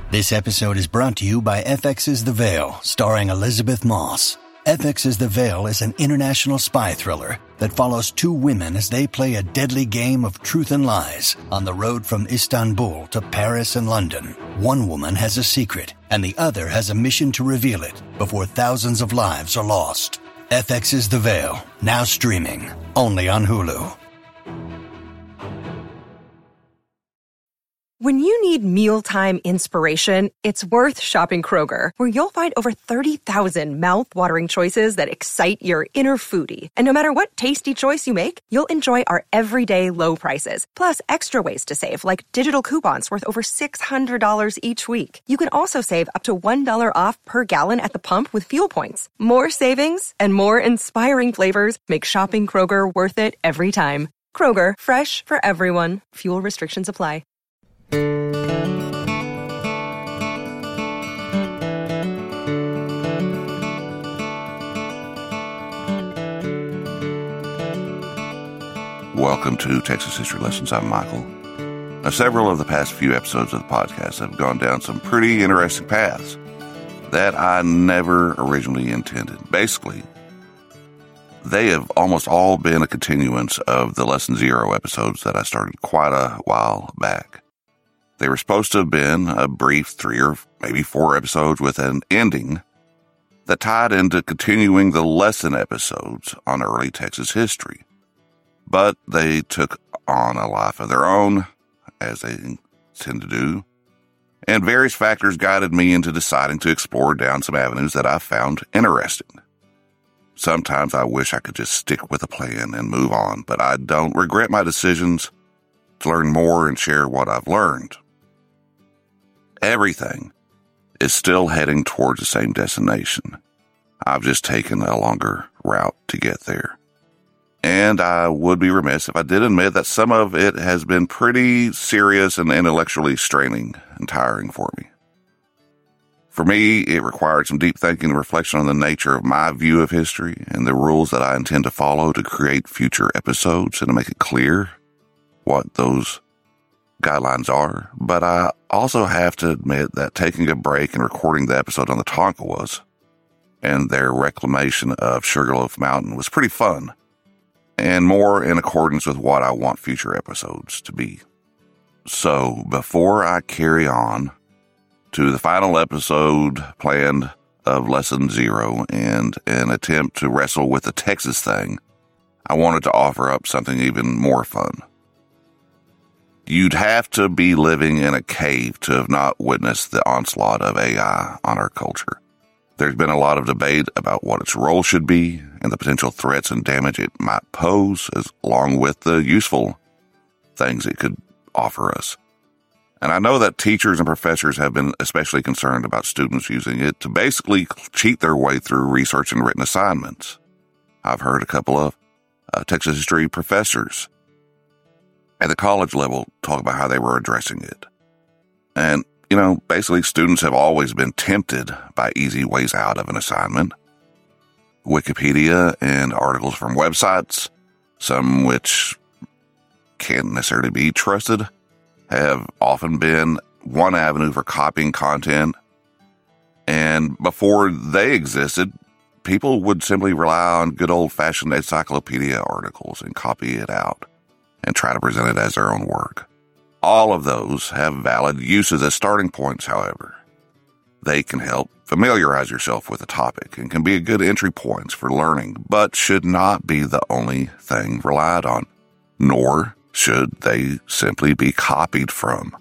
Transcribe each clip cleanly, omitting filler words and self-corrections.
This episode is brought to you by FX's The Veil, starring Elizabeth Moss. FX's The Veil is an international spy thriller that follows two women as they play a deadly game of truth and lies on the road from Istanbul to Paris and London. One woman has a secret, and the other has a mission to reveal it before thousands of lives are lost. FX's The Veil, now streaming, only on Hulu. When you need mealtime inspiration, it's worth shopping Kroger, where you'll find over 30,000 mouth-watering choices that excite your inner foodie. And no matter what tasty choice you make, you'll enjoy our everyday low prices, plus extra ways to save, like digital coupons worth over $600 each week. You can also save up to $1 off per gallon at the pump with fuel points. More savings and more inspiring flavors make shopping Kroger worth it every time. Kroger, fresh for everyone. Fuel restrictions apply. Welcome to Texas History Lessons. I'm Michael. Now, several of the past few episodes of the podcast have gone down some pretty interesting paths that I never originally intended. Basically, they have almost all been a continuance of the Lesson Zero episodes that I started quite a while back. They were supposed to have been a brief 3 or maybe 4 episodes with an ending that tied into continuing the lesson episodes on early Texas history. But they took on a life of their own, as they tend to do, and various factors guided me into deciding to explore down some avenues that I found interesting. Sometimes I wish I could just stick with a plan and move on, but I don't regret my decisions to learn more and share what I've learned. Everything is still heading towards the same destination. I've just taken a longer route to get there. And I would be remiss if I did admit that some of it has been pretty serious and intellectually straining and tiring for me. For me, it required some deep thinking and reflection on the nature of my view of history and the rules that I intend to follow to create future episodes and to make it clear what those guidelines are. But I also have to admit that taking a break and recording the episode on the Tonkawas and their reclamation of Sugarloaf Mountain was pretty fun, and more in accordance with what I want future episodes to be. So, before I carry on to the final episode planned of Lesson Zero and an attempt to wrestle with the Texas thing, I wanted to offer up something even more fun. You'd have to be living in a cave to have not witnessed the onslaught of AI on our culture. There's been a lot of debate about what its role should be and the potential threats and damage it might pose, along with the useful things it could offer us. And I know that teachers and professors have been especially concerned about students using it to basically cheat their way through research and written assignments. I've heard a couple of Texas history professors at the college level talk about how they were addressing it. And basically students have always been tempted by easy ways out of an assignment. Wikipedia and articles from websites, some which can't necessarily be trusted, have often been one avenue for copying content. And before they existed, people would simply rely on good old-fashioned encyclopedia articles and copy it out and try to present it as their own work. All of those have valid uses as starting points, however. They can help familiarize yourself with a topic and can be a good entry points for learning, but should not be the only thing relied on, nor should they simply be copied from.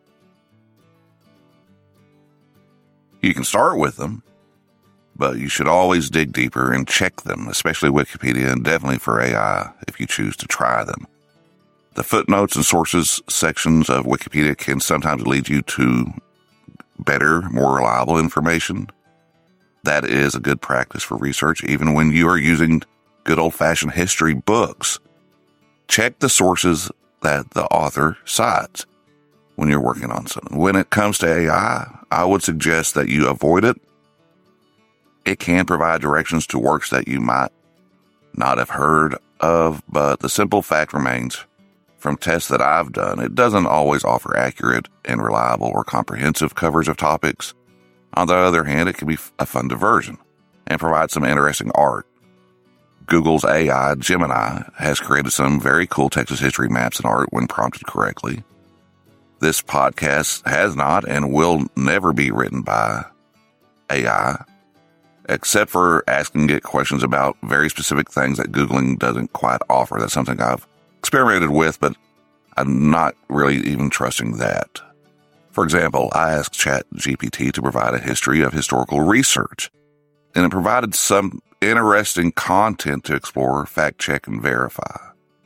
You can start with them, but you should always dig deeper and check them, especially Wikipedia and definitely for AI if you choose to try them. The footnotes and sources sections of Wikipedia can sometimes lead you to better, more reliable information. That is a good practice for research, even when you are using good old-fashioned history books. Check the sources that the author cites when you're working on something. When it comes to AI, I would suggest that you avoid it. It can provide directions to works that you might not have heard of, but the simple fact remains, From tests that I've done, it doesn't always offer accurate and reliable or comprehensive coverage of topics. On the other hand, it can be a fun diversion and provide some interesting art. Google's AI, Gemini, has created some very cool Texas history maps and art when prompted correctly. This podcast has not and will never be written by AI, except for asking it questions about very specific things that Googling doesn't quite offer. That's something I've experimented with, but I'm not really even trusting that. For example, I asked ChatGPT to provide a history of historical research, and it provided some interesting content to explore, fact check, and verify.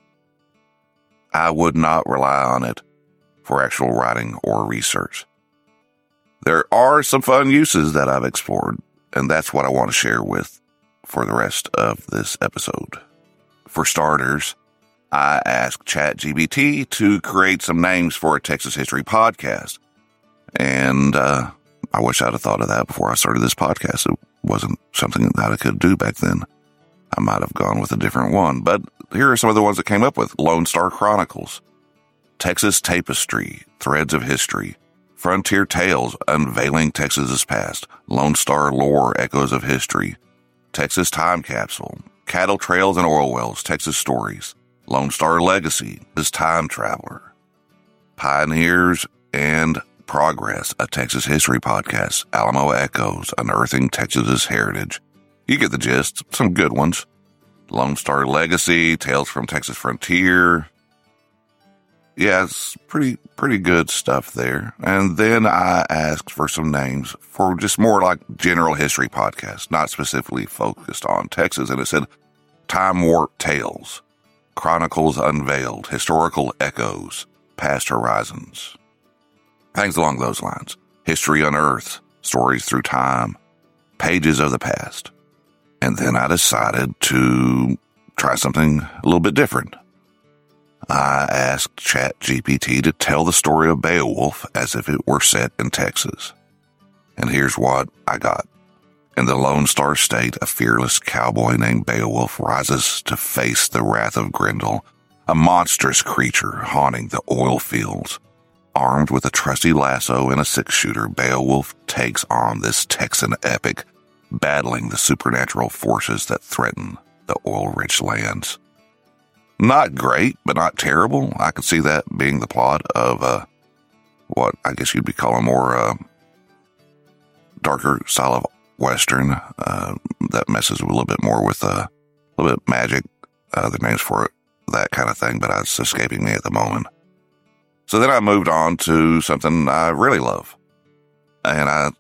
I would not rely on it for actual writing or research. There are some fun uses that I've explored, and that's what I want to share with for the rest of this episode. For starters, I asked ChatGPT to create some names for a Texas history podcast. And I wish I'd have thought of that before I started this podcast. It wasn't something that I could do back then. I might have gone with a different one. But here are some of the ones that came up with. Lone Star Chronicles, Texas Tapestry, Threads of History, Frontier Tales, Unveiling Texas's Past, Lone Star Lore, Echoes of History, Texas Time Capsule, Cattle Trails and Oil Wells, Texas Stories, Lone Star Legacy, This Time Traveler, Pioneers and Progress, a Texas history podcast, Alamo Echoes, Unearthing Texas's Heritage. You get the gist. Some good ones. Lone Star Legacy, Tales from Texas Frontier. Yeah, it's pretty good stuff there. And then I asked for some names for just more like general history podcasts, not specifically focused on Texas. And it said Time Warp Tales, Chronicles Unveiled, Historical Echoes, Past Horizons. Things along those lines. History Unearthed, Stories Through Time, Pages of the Past. And then I decided to try something a little bit different. I asked ChatGPT to tell the story of Beowulf as if it were set in Texas. And here's what I got. In the Lone Star State, a fearless cowboy named Beowulf rises to face the wrath of Grendel, a monstrous creature haunting the oil fields. Armed with a trusty lasso and a six-shooter, Beowulf takes on this Texan epic, battling the supernatural forces that threaten the oil-rich lands. Not great, but not terrible. I could see that being the plot of what I guess you'd be calling more darker style of Western that messes a little bit more with a little bit magic, the names for it, that kind of thing, but it's escaping me at the moment. So then I moved on to something I really love. And I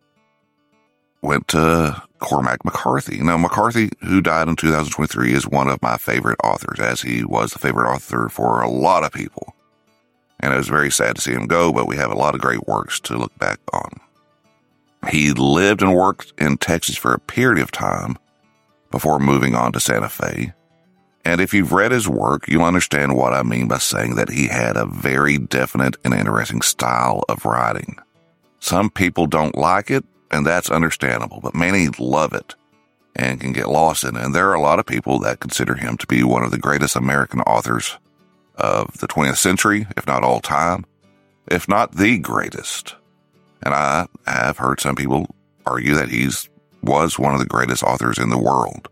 went to Cormac McCarthy. Now, McCarthy, who died in 2023, is one of my favorite authors, as he was the favorite author for a lot of people. And it was very sad to see him go, but we have a lot of great works to look back on. He lived and worked in Texas for a period of time before moving on to Santa Fe. And if you've read his work, you'll understand what I mean by saying that he had a very definite and interesting style of writing. Some people don't like it, and that's understandable, but many love it and can get lost in it. And there are a lot of people that consider him to be one of the greatest American authors of the 20th century, if not all time, if not the greatest. And I have heard some people argue that was one of the greatest authors in the world.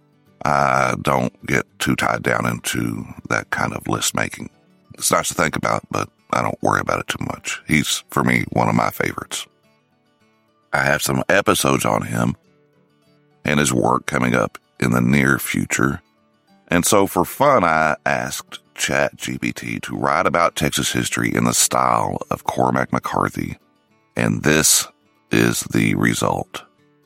I don't get too tied down into that kind of list making. It's nice to think about, but I don't worry about it too much. He's, for me, one of my favorites. I have some episodes on him and his work coming up in the near future. And so for fun, I asked ChatGPT to write about Texas history in the style of Cormac McCarthy. And this is the result.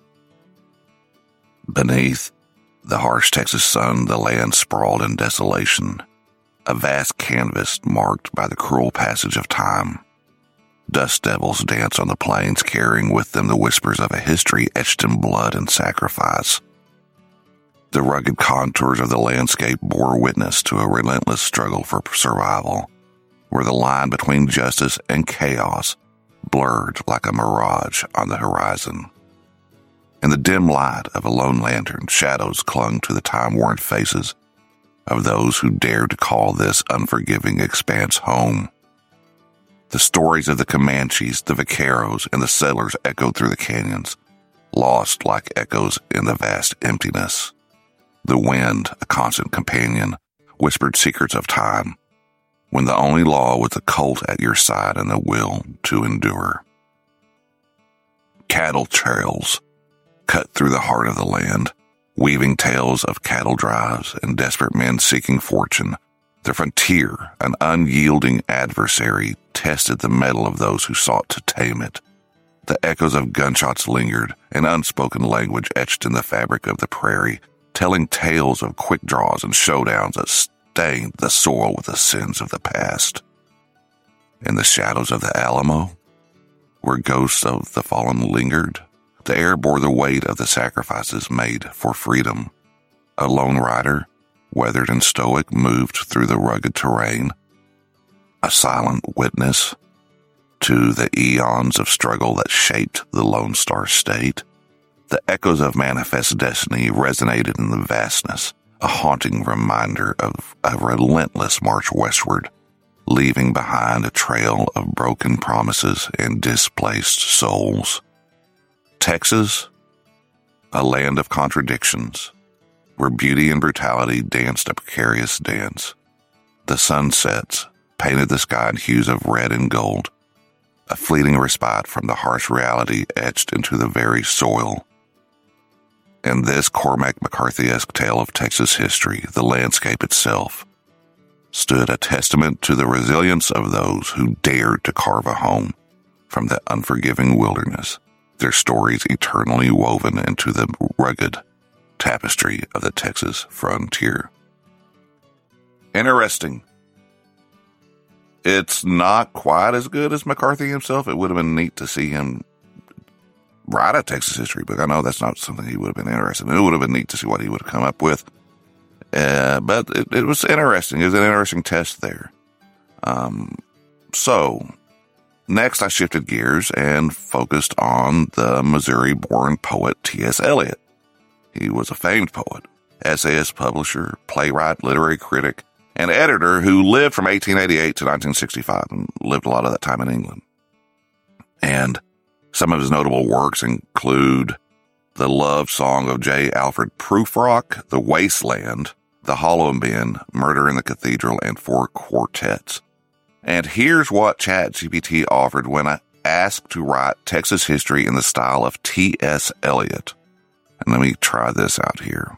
Beneath the harsh Texas sun, the land sprawled in desolation, a vast canvas marked by the cruel passage of time. Dust devils dance on the plains, carrying with them the whispers of a history etched in blood and sacrifice. The rugged contours of the landscape bore witness to a relentless struggle for survival, where the line between justice and chaos blurred like a mirage on the horizon. In the dim light of a lone lantern, shadows clung to the time-worn faces of those who dared to call this unforgiving expanse home. The stories of the Comanches, the Vaqueros, and the settlers echoed through the canyons, lost like echoes in the vast emptiness. The wind, a constant companion, whispered secrets of time, when the only law was the colt at your side and the will to endure. Cattle trails cut through the heart of the land, weaving tales of cattle drives and desperate men seeking fortune. The frontier, an unyielding adversary, tested the mettle of those who sought to tame it. The echoes of gunshots lingered, an unspoken language etched in the fabric of the prairie, telling tales of quick draws and showdowns that stained the soil with the sins of the past. In the shadows of the Alamo, where ghosts of the fallen lingered, the air bore the weight of the sacrifices made for freedom. A lone rider, weathered and stoic, moved through the rugged terrain, a silent witness to the eons of struggle that shaped the Lone Star State. The echoes of manifest destiny resonated in the vastness, a haunting reminder of a relentless march westward, leaving behind a trail of broken promises and displaced souls. Texas, a land of contradictions, where beauty and brutality danced a precarious dance. The sunsets painted the sky in hues of red and gold, a fleeting respite from the harsh reality etched into the very soil. In this Cormac McCarthy-esque tale of Texas history, the landscape itself stood a testament to the resilience of those who dared to carve a home from the unforgiving wilderness, their stories eternally woven into the rugged tapestry of the Texas frontier. Interesting. It's not quite as good as McCarthy himself. It would have been neat to see him write a Texas history book. I know that's not something he would have been interested in. It would have been neat to see what he would have come up with. But it was interesting. It was an interesting test there. So next I shifted gears and focused on the Missouri-born poet T.S. Eliot. He was a famed poet, essayist, publisher, playwright, literary critic, and editor who lived from 1888 to 1965 and lived a lot of that time in England. And some of his notable works include the love song of J. Alfred Prufrock, The Wasteland, The Hollow Bin, Murder in the Cathedral, and 4 quartets. And here's what ChatGPT offered when I asked to write Texas history in the style of T.S. Eliot. And let me try this out here.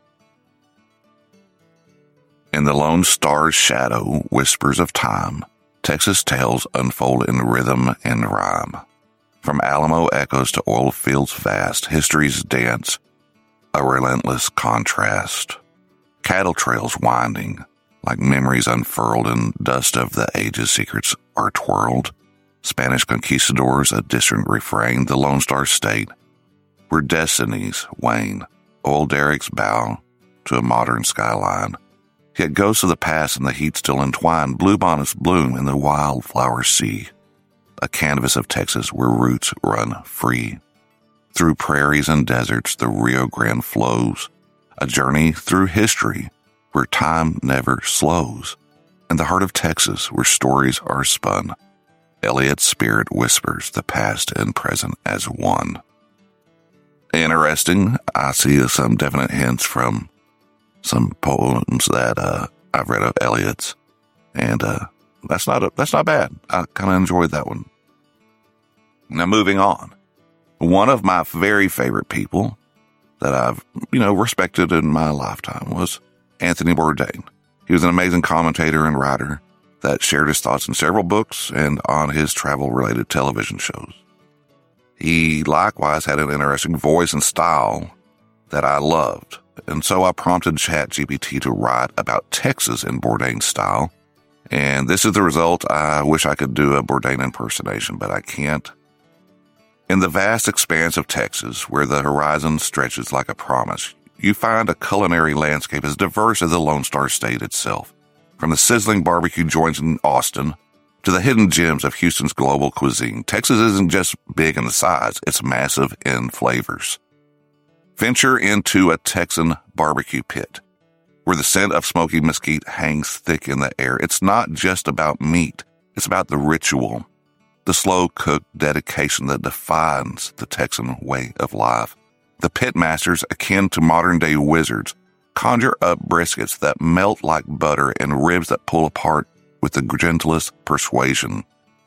In the Lone Star's shadow, whispers of time, Texas tales unfold in rhythm and rhyme. From Alamo echoes to oil fields vast, history's dance, a relentless contrast. Cattle trails winding, like memories unfurled in dust of the ages, secrets are twirled. Spanish conquistadors, a distant refrain, the Lone Star State, where destinies wane, oil derricks bow to a modern skyline. Yet ghosts of the past and the heat still entwine, bluebonnets bloom in the wildflower sea. A canvas of Texas where roots run free. Through prairies and deserts, the Rio Grande flows. A journey through history where time never slows. In the heart of Texas, where stories are spun, Eliot's spirit whispers the past and present as one. Interesting. I see some definite hints from some poems that I've read of Eliot's, and that's not bad. I kind of enjoyed that one. Now moving on, one of my very favorite people that I've respected in my lifetime was Anthony Bourdain. He was an amazing commentator and writer that shared his thoughts in several books and on his travel-related television shows. He likewise had an interesting voice and style that I loved. And so I prompted ChatGPT to write about Texas in Bourdain style. And this is the result. I wish I could do a Bourdain impersonation, but I can't. In the vast expanse of Texas, where the horizon stretches like a promise, you find a culinary landscape as diverse as the Lone Star State itself. From the sizzling barbecue joints in Austin to the hidden gems of Houston's global cuisine, Texas isn't just big in size, it's massive in flavors. Venture into a Texan barbecue pit. where the scent of smoky mesquite hangs thick in the air. It's not just about meat. It's about the ritual, the slow-cooked dedication that defines the Texan way of life. The pitmasters, akin to modern-day wizards, conjure up briskets that melt like butter and ribs that pull apart with the gentlest persuasion.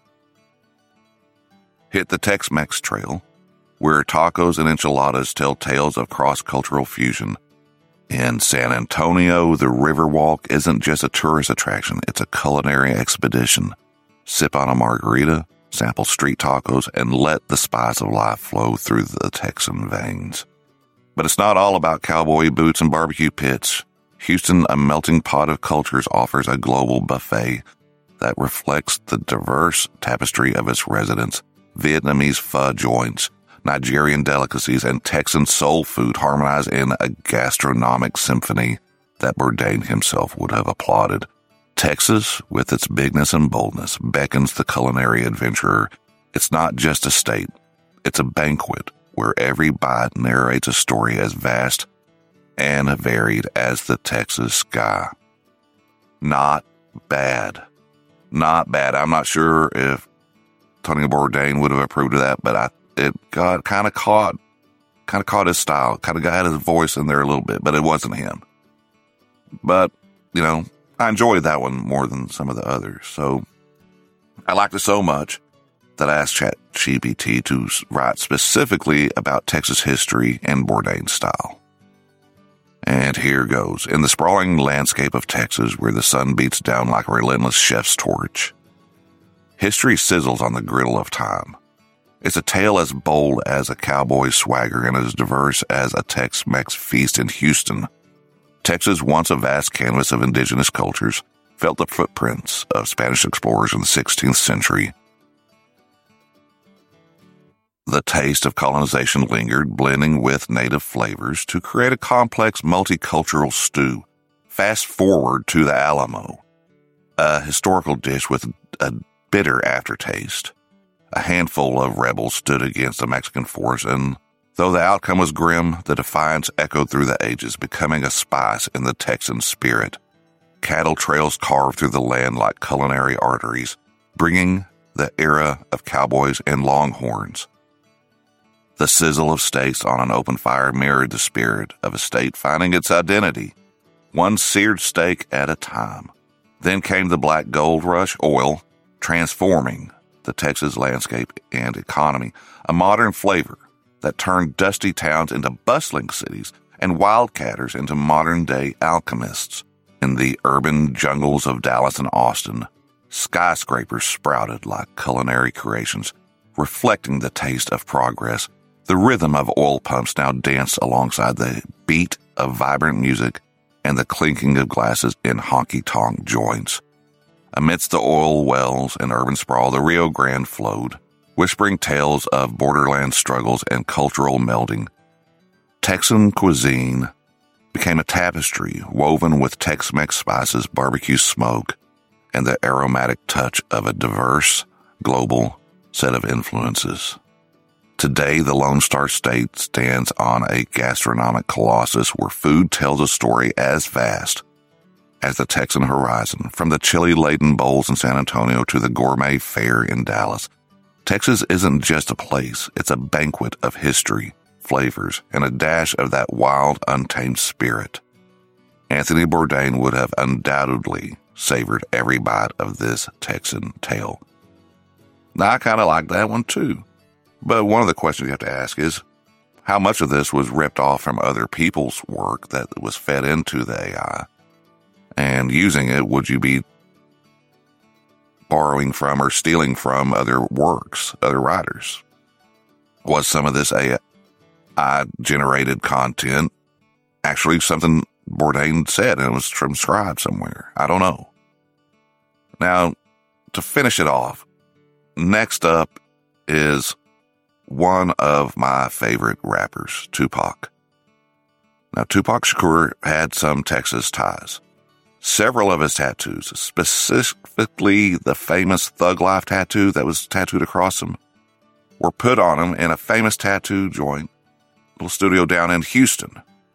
Hit the Tex-Mex trail, where tacos and enchiladas tell tales of cross-cultural fusion. In San Antonio, the Riverwalk isn't just a tourist attraction, it's a culinary expedition. Sip on a margarita, sample street tacos, and let the spice of life flow through the Texan veins. But it's not all about cowboy boots and barbecue pits. Houston, a melting pot of cultures, offers a global buffet that reflects the diverse tapestry of its residents. Vietnamese pho joints, Nigerian delicacies, and Texan soul food harmonize in a gastronomic symphony that Bourdain himself would have applauded. Texas, with its bigness and boldness, beckons the culinary adventurer. It's not just a state, it's a banquet where every bite narrates a story as vast and varied as the Texas sky. Not bad. Not bad. I'm not sure if Tony Bourdain would have approved of that, but it got kind of caught his style, kind of got his voice in there a little bit, but it wasn't him. But, I enjoyed that one more than some of the others. So I liked it so much that I asked ChatGPT to write specifically about Texas history and Bourdain style. And here goes. In the sprawling landscape of Texas, where the sun beats down like a relentless chef's torch, history sizzles on the griddle of time. It's a tale as bold as a cowboy swagger and as diverse as a Tex-Mex feast in Houston. Texas, once a vast canvas of indigenous cultures, felt the footprints of Spanish explorers in the 16th century. The taste of colonization lingered, blending with native flavors to create a complex multicultural stew. Fast forward to the Alamo, a historical dish with a bitter aftertaste. A handful of rebels stood against a Mexican force, and though the outcome was grim, the defiance echoed through the ages, becoming a spice in the Texan spirit. Cattle trails carved through the land like culinary arteries, bringing the era of cowboys and longhorns. The sizzle of steaks on an open fire mirrored the spirit of a state finding its identity, one seared steak at a time. Then came the black gold rush, oil, transforming the Texas landscape and economy, a modern flavor that turned dusty towns into bustling cities and wildcatters into modern-day alchemists. In the urban jungles of Dallas and Austin, skyscrapers sprouted like culinary creations, reflecting the taste of progress. The rhythm of oil pumps now danced alongside the beat of vibrant music and the clinking of glasses in honky-tonk joints. Amidst the oil wells and urban sprawl, the Rio Grande flowed, whispering tales of borderland struggles and cultural melding. Texan cuisine became a tapestry woven with Tex-Mex spices, barbecue smoke, and the aromatic touch of a diverse, global set of influences. Today, the Lone Star State stands on a gastronomic colossus where food tells a story as vast as the Texan horizon, from the chili-laden bowls in San Antonio to the gourmet fare in Dallas. Texas isn't just a place, it's a banquet of history, flavors, and a dash of that wild, untamed spirit. Anthony Bourdain would have undoubtedly savored every bite of this Texan tale. Now, I kind of like that one too. But one of the questions you have to ask is, how much of this was ripped off from other people's work that was fed into the AI? And using it, would you be borrowing from or stealing from other works, other writers? Was some of this AI-generated content actually something Bourdain said and it was transcribed somewhere? I don't know. Now, to finish it off, next up is one of my favorite rappers, Tupac. Now, Tupac Shakur had some Texas ties. Several of his tattoos, specifically the famous Thug Life tattoo that was tattooed across him, were put on him in a famous tattoo joint, little studio down in Houston.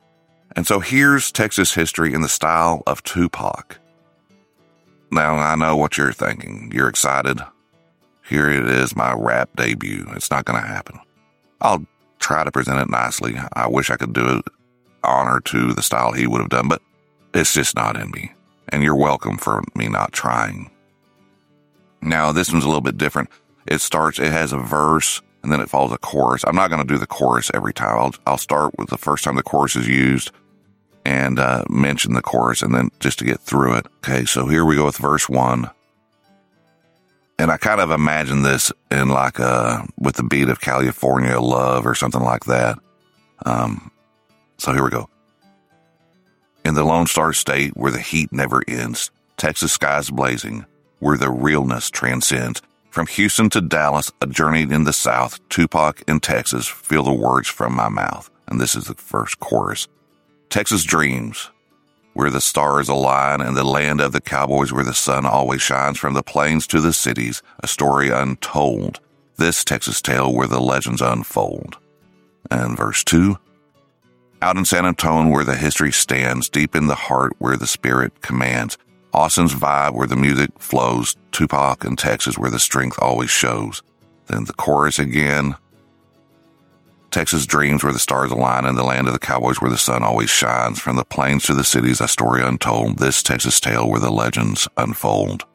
And so here's Texas history in the style of Tupac. Now, I know what you're thinking. You're excited. Here it is, my rap debut. It's not going to happen. I'll try to present it nicely. I wish I could do it honor to the style he would have done, but it's just not in me. And you're welcome for me not trying. Now, this one's a little bit different. It has a verse, and then it follows a chorus. I'm not going to do the chorus every time. I'll start with the first time the chorus is used and mention the chorus, and then just to get through it. Okay, so here we go with verse 1. And I kind of imagine this in like with the beat of California Love or something like that. So here we go. In the Lone Star State where the heat never ends, Texas skies blazing, where the realness transcends. From Houston to Dallas, a journey in the South, Tupac in Texas, feel the words from my mouth. And this is the first chorus. Texas dreams, where the stars align, and the land of the cowboys where the sun always shines. From the plains to the cities, a story untold. This Texas tale where the legends unfold. And verse 2. Out in San Antonio where the history stands, deep in the heart where the spirit commands. Austin's vibe where the music flows. Tupac in Texas where the strength always shows. Then the chorus again. Texas dreams where the stars align, and the land of the cowboys where the sun always shines. From the plains to the cities, a story untold. This Texas tale where the legends unfold.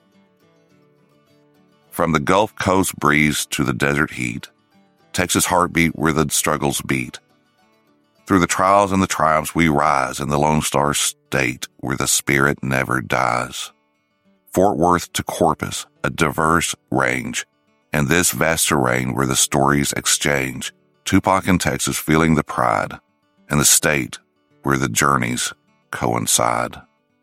From the Gulf Coast breeze to the desert heat, Texas heartbeat where the struggles beat. Through the trials and the triumphs we rise in the Lone Star State where the spirit never dies. Fort Worth to Corpus, a diverse range, and this vast terrain where the stories exchange. Tupac in Texas feeling the pride, and the state where the journeys coincide.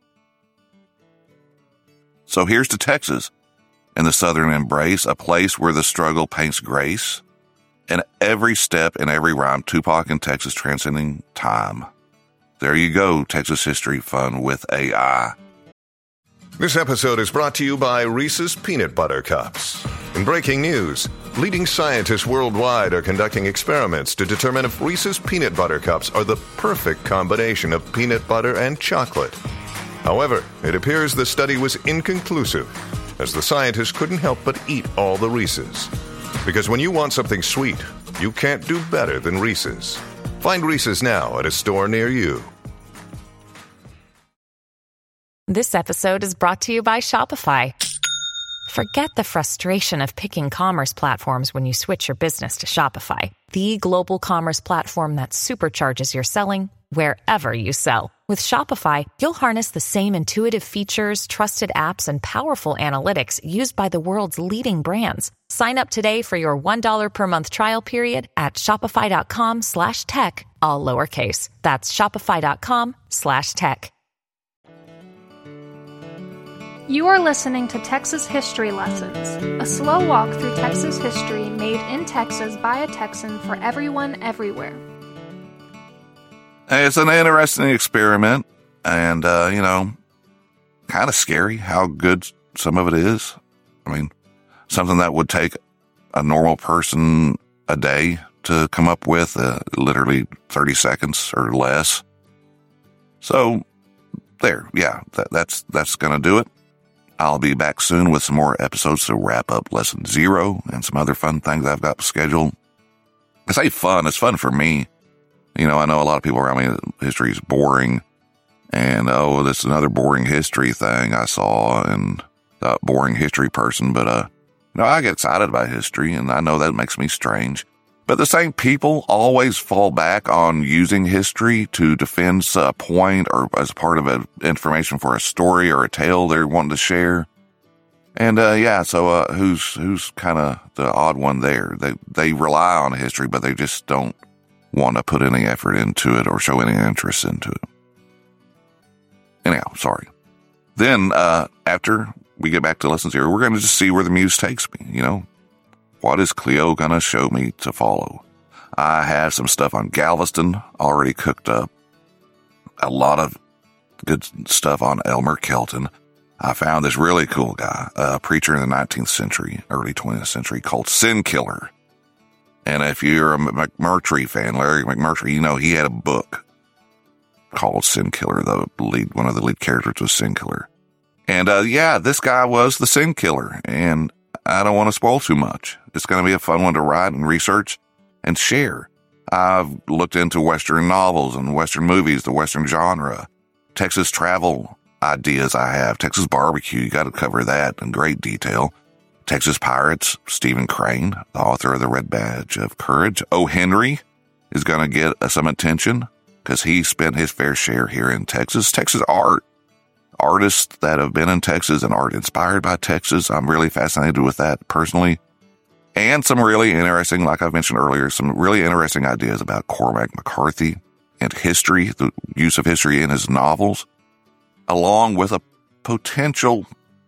So here's to Texas, in the southern embrace, a place where the struggle paints grace. And every step and every rhyme, Tupac in Texas transcending time. There you go, Texas history fun with AI. This episode is brought to you by Reese's Peanut Butter Cups. In breaking news, leading scientists worldwide are conducting experiments to determine if Reese's Peanut Butter Cups are the perfect combination of peanut butter and chocolate. However, it appears the study was inconclusive, as the scientists couldn't help but eat all the Reese's. Because when you want something sweet, you can't do better than Reese's. Find Reese's now at a store near you. This episode is brought to you by Shopify. Forget the frustration of picking commerce platforms when you switch your business to Shopify, the global commerce platform that supercharges your selling wherever you sell. With Shopify, you'll harness the same intuitive features, trusted apps, and powerful analytics used by the world's leading brands. Sign up today for your $1 per month trial period at shopify.com/tech, all lowercase. That's shopify.com/tech. You are listening to Texas History Lessons, a slow walk through Texas history made in Texas by a Texan for everyone, everywhere. It's an interesting experiment, and, kind of scary how good some of it is. I mean, something that would take a normal person a day to come up with, literally 30 seconds or less. So, there, yeah, that's going to do it. I'll be back soon with some more episodes to wrap up Lesson 0 and some other fun things I've got scheduled. I say fun, it's fun for me. I know a lot of people around me, history is boring. And, this is another boring history thing I saw, and a boring history person. But, I get excited about history, and I know that makes me strange. But the same people always fall back on using history to defend a point or as part of information for a story or a tale they're wanting to share. And, so who's kind of the odd one there? They rely on history, but they just don't want to put any effort into it or show any interest into it. Anyhow, sorry. Then, after we get back to Lesson 0, we're going to just see where the muse takes me, What is Cleo going to show me to follow? I have some stuff on Galveston already cooked up. A lot of good stuff on Elmer Kelton. I found this really cool guy, a preacher in the 19th century, early 20th century, called Sin Killer. And if you're a McMurtry fan, Larry McMurtry, he had a book. called Sin Killer. One of the lead characters was Sin Killer. And, this guy was the Sin Killer, and I don't want to spoil too much. It's going to be a fun one to write and research and share. I've looked into Western novels and Western movies, the Western genre, Texas travel ideas I have, Texas barbecue, you got to cover that in great detail. Texas Pirates, Stephen Crane, the author of The Red Badge of Courage. O. Henry is going to get some attention because he spent his fair share here in Texas. Texas art. Artists that have been in Texas and art inspired by Texas. I'm really fascinated with that personally. And some really interesting, like I mentioned earlier, some really interesting ideas about Cormac McCarthy and history, the use of history in his novels, along with a potential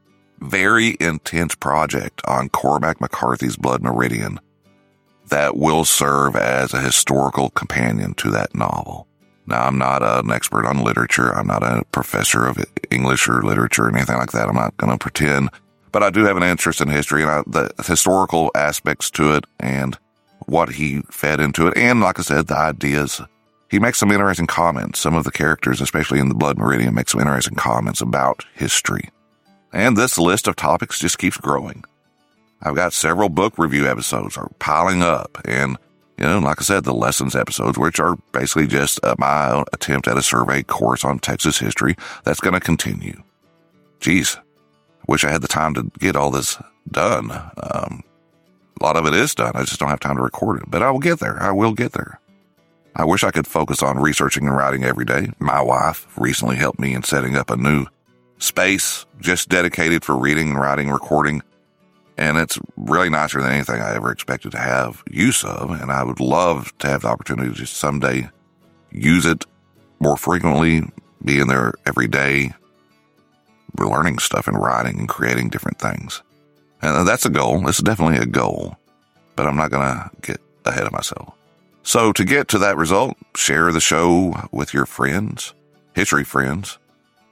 very intense project on Cormac McCarthy's Blood Meridian that will serve as a historical companion to that novel. Now, I'm not an expert on literature. I'm not a professor of English or literature or anything like that. I'm not going to pretend. But I do have an interest in history and the historical aspects to it and what he fed into it. And like I said, the ideas. He makes some interesting comments. Some of the characters, especially in the Blood Meridian, make some interesting comments about history. And this list of topics just keeps growing. I've got several book review episodes are piling up. And like I said, the lessons episodes, which are basically just my attempt at a survey course on Texas history, that's going to continue. Geez, wish I had the time to get all this done. A lot of it is done. I just don't have time to record it, but I will get there. I will get there. I wish I could focus on researching and writing every day. My wife recently helped me in setting up a new space just dedicated for reading and writing, recording. And it's really nicer than anything I ever expected to have use of. And I would love to have the opportunity to someday use it more frequently, be in there every day, learning stuff and writing and creating different things. And that's a goal. It's definitely a goal, but I'm not going to get ahead of myself. So to get to that result, share the show with your friends, history friends.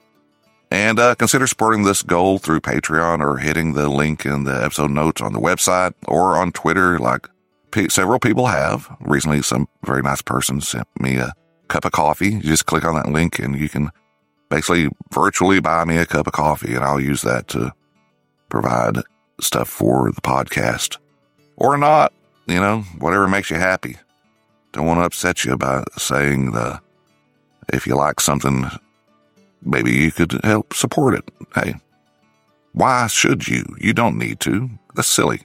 And consider supporting this goal through Patreon or hitting the link in the episode notes on the website or on Twitter like several people have. Recently, some very nice person sent me a cup of coffee. You just click on that link and you can basically virtually buy me a cup of coffee, and I'll use that to provide stuff for the podcast. Or not, whatever makes you happy. Don't want to upset you by saying if you like something, maybe you could help support it. Hey, why should you? You don't need to. That's silly.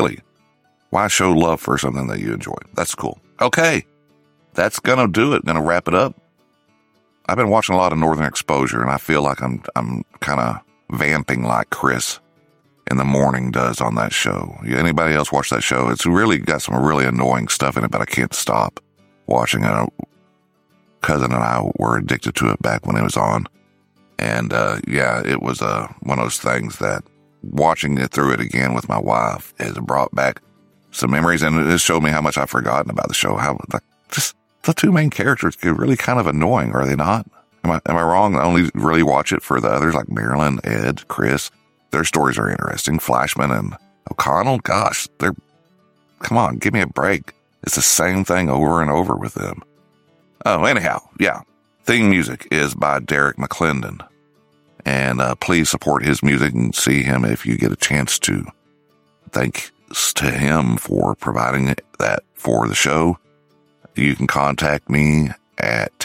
Why show love for something that you enjoy? That's cool. Okay. That's going to do it. Going to wrap it up. I've been watching a lot of Northern Exposure, and I feel like I'm kind of vamping like Chris in the morning does on that show. Anybody else watch that show? It's really got some really annoying stuff in it, but I can't stop watching it. Cousin and I were addicted to it back when it was on. And, it was one of those things that watching it through it again with my wife has brought back some memories, and it just showed me how much I've forgotten about the show. How just the two main characters get really kind of annoying, are they not? Am I wrong? I only really watch it for the others like Marilyn, Ed, Chris. Their stories are interesting. Flashman and O'Connell, gosh, come on, give me a break. It's the same thing over and over with them. Oh, anyhow, yeah. Theme music is by Derek McClendon. And please support his music and see him if you get a chance to. Thanks to him for providing that for the show. You can contact me at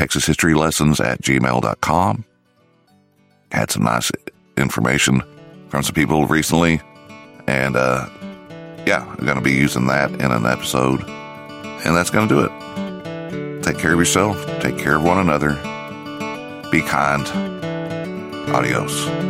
texashistorylessons@gmail.com. Had some nice information from some people recently. And, I'm going to be using that in an episode. And that's going to do it. Take care of yourself. Take care of one another. Be kind. Adios.